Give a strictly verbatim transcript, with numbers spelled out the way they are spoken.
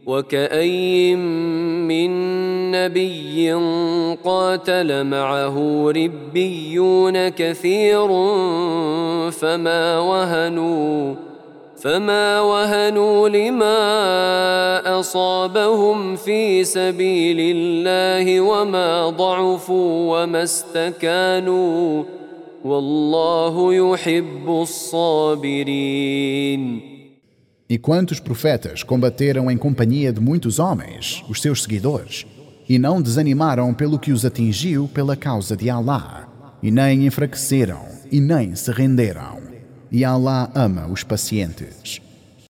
وكأين من نبي قاتل معه ربيون كثير فما وهنوا فما وهنوا لما أصابهم في سبيل الله وما ضعفوا وما استكانوا والله يحب الصابرين. E quantos profetas combateram em companhia de muitos homens, os seus seguidores, e não desanimaram pelo que os atingiu pela causa de Allah, e nem enfraqueceram, e nem se renderam. E Allah ama os pacientes.